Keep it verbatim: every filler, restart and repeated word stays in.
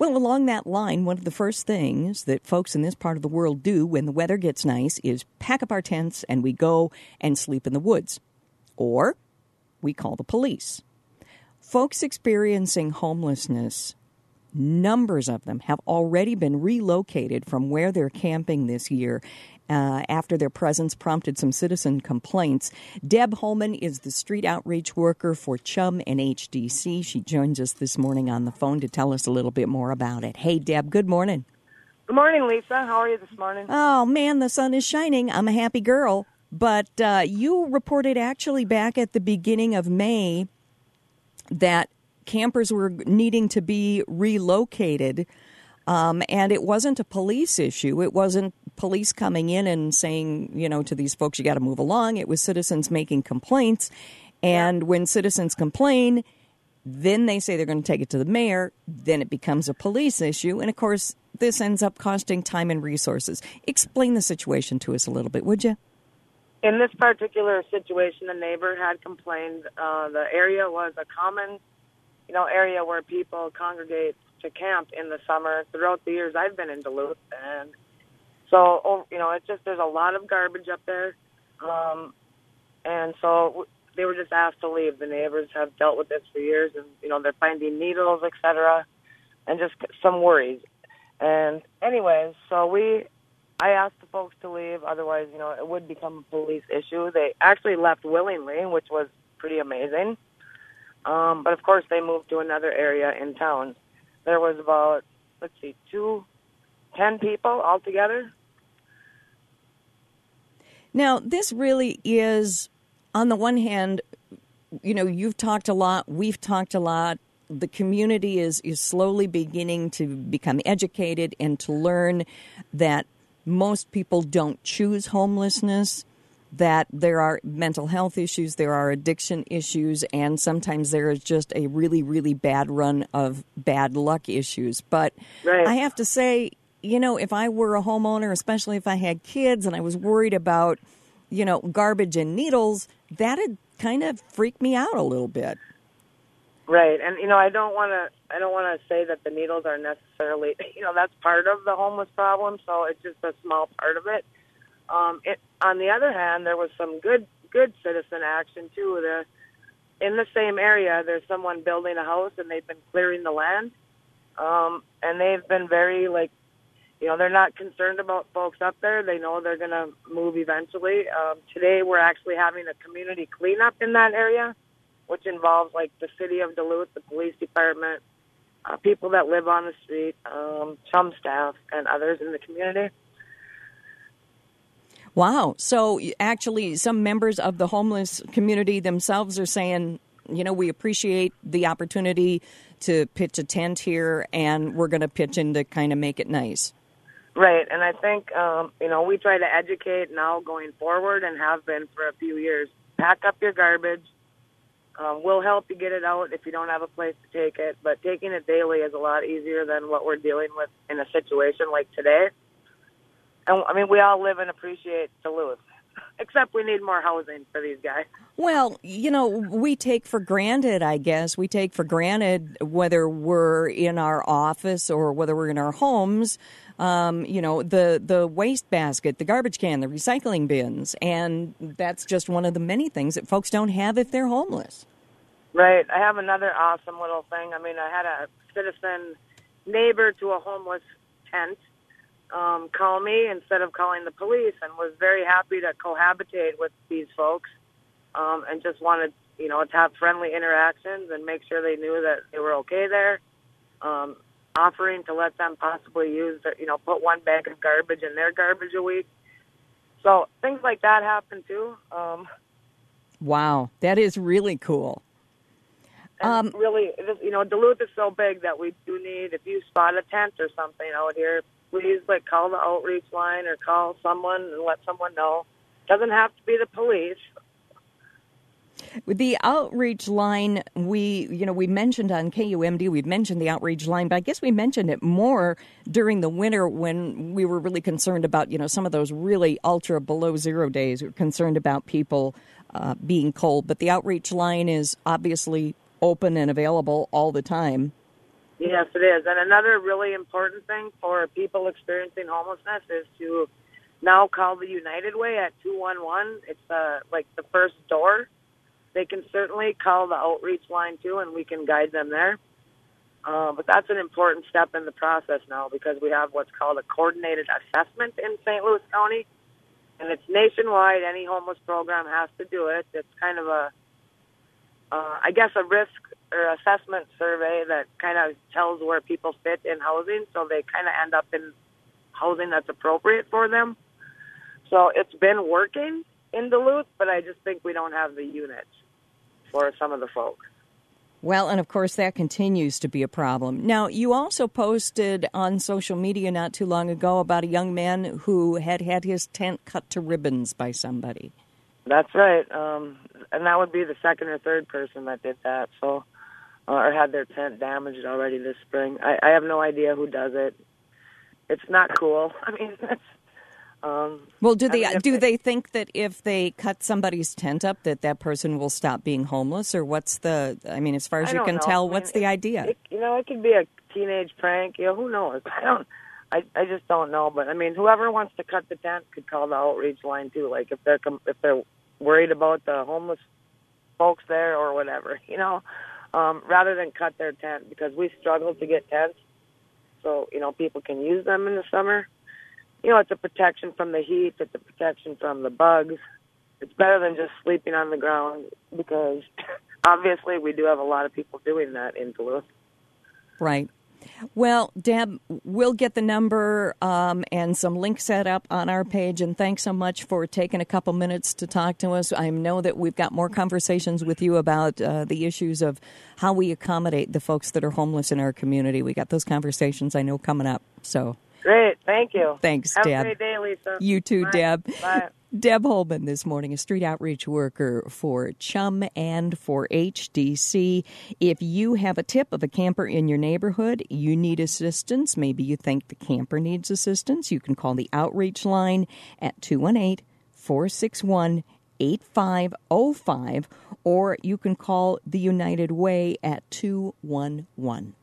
Well, along that line, one of the first things that folks in this part of the world do when the weather gets nice is pack up our tents and we go and sleep in the woods. Or we call the police. Folks experiencing homelessness, numbers of them have already been relocated from where they're camping this year uh, after their presence prompted some citizen complaints. Deb Holman is the street outreach worker for Chum and H D C. She joins us this morning on the phone to tell us a little bit more about it. Hey, Deb, good morning. Good morning, Lisa. How are you this morning? Oh, man, the sun is shining. I'm a happy girl. But uh, you reported actually back at the beginning of May that campers were needing to be relocated, um, and it wasn't a police issue. It wasn't police coming in and saying, you know, to these folks, you got to move along. It was citizens making complaints, and when citizens complain, then they say they're going to take it to the mayor. Then it becomes a police issue, and of course, this ends up costing time and resources. Explain the situation to us a little bit, would you? In this particular situation, the neighbor had complained. Uh, the area was a common, you know, area where people congregate to camp in the summer. Throughout the years I've been in Duluth, and so oh, you know, it's just there's a lot of garbage up there, um, and so they were just asked to leave. The neighbors have dealt with this for years, and you know, they're finding needles, et cetera, and just some worries. And anyways, so we. I asked the folks to leave, otherwise, you know, it would become a police issue. They actually left willingly, which was pretty amazing. Um, but, of course, they moved to another area in town. There was about, let's see, two, ten people altogether. Now, this really is, on the one hand, you know, you've talked a lot, we've talked a lot. The community is, is slowly beginning to become educated and to learn that most people don't choose homelessness, that there are mental health issues, there are addiction issues, and sometimes there is just a really, really bad run of bad luck issues. But right. I have to say, you know, if I were a homeowner, especially if I had kids and I was worried about, you know, garbage and needles, that'd kind of freak me out a little bit. Right, and you know, I don't want to. I don't want to say that the needles are necessarily. You know, that's part of the homeless problem. So it's just a small part of it. Um, it on the other hand, there was some good, good citizen action too. The in the same area, there's someone building a house, and they've been clearing the land, um, and they've been very like, you know, they're not concerned about folks up there. They know they're going to move eventually. Um, today, we're actually having a community cleanup in that area, which involves like the city of Duluth, the police department, uh, people that live on the street, um, Chum staff, and others in the community. Wow. So actually some members of the homeless community themselves are saying, you know, we appreciate the opportunity to pitch a tent here, and we're going to pitch in to kind of make it nice. Right. And I think, um, you know, we try to educate now going forward and have been for a few years. Pack up your garbage. Um, we'll help you get it out if you don't have a place to take it, but taking it daily is a lot easier than what we're dealing with in a situation like today. And, I mean, we all live and appreciate Duluth, except we need more housing for these guys. Well, you know, we take for granted, I guess, we take for granted whether we're in our office or whether we're in our homes, um, you know, the, the waste basket, the garbage can, the recycling bins, and that's just one of the many things that folks don't have if they're homeless. Right. I have another awesome little thing. I mean, I had a citizen neighbor to a homeless tent um, call me instead of calling the police, and was very happy to cohabitate with these folks, um, and just wanted, you know, to have friendly interactions and make sure they knew that they were okay there. Um, offering to let them possibly use, their, you know, put one bag of garbage in their garbage a week. So things like that happen too. Um, wow, that is really cool. And um, really, you know, Duluth is so big that we do need, if you spot a tent or something out here, please, like, call the outreach line or call someone and let someone know. Doesn't have to be the police. With the outreach line, we, you know, we mentioned on K U M D, we've mentioned the outreach line, but I guess we mentioned it more during the winter when we were really concerned about, you know, some of those really ultra below zero days. We were concerned about people uh, being cold, but the outreach line is obviously open and available all the time. Yes, it is. And another really important thing for people experiencing homelessness is to now call the United Way at two one one. It's uh, like the first door. They can certainly call the outreach line, too, and we can guide them there. Uh, but that's an important step in the process now because we have what's called a coordinated assessment in Saint Louis County. And it's nationwide. Any homeless program has to do it. It's kind of a, uh, I guess, a risk or assessment survey that kind of tells where people fit in housing, so they kind of end up in housing that's appropriate for them. So it's been working in Duluth, but I just think we don't have the units for some of the folks. Well, and of course, that continues to be a problem. Now, you also posted on social media not too long ago about a young man who had had his tent cut to ribbons by somebody. That's right. Um, and that would be the second or third person that did that, so uh, or had their tent damaged already this spring. I, I have no idea who does it. It's not cool. I mean, that's... Um, well, do they I mean, do they, they think that if they cut somebody's tent up that that person will stop being homeless, or what's the? I mean, as far as I you don't can know. tell, I mean, what's it, the idea? It, you know, it could be a teenage prank. You know, who knows? I don't. I I just don't know. But I mean, whoever wants to cut the tent could call the outreach line too. Like if they're if they're worried about the homeless folks there or whatever, you know, um, rather than cut their tent because we struggle to get tents, so you know people can use them in the summer. You know, it's a protection from the heat. It's a protection from the bugs. It's better than just sleeping on the ground because obviously we do have a lot of people doing that in Duluth. Right. Well, Deb, we'll get the number um, and some links set up on our page, and thanks so much for taking a couple minutes to talk to us. I know that we've got more conversations with you about uh, the issues of how we accommodate the folks that are homeless in our community. We got those conversations, I know, coming up. So great. Thank you. Thanks, Have Deb. Have a great day, Lisa. You too, Bye. Deb. Bye. Deb Holman this morning, a street outreach worker for Chum and for H D C. If you have a tip of a camper in your neighborhood, you need assistance, maybe you think the camper needs assistance, you can call the outreach line at two one eight, four six one, eight five zero five, or you can call the United Way at two one one.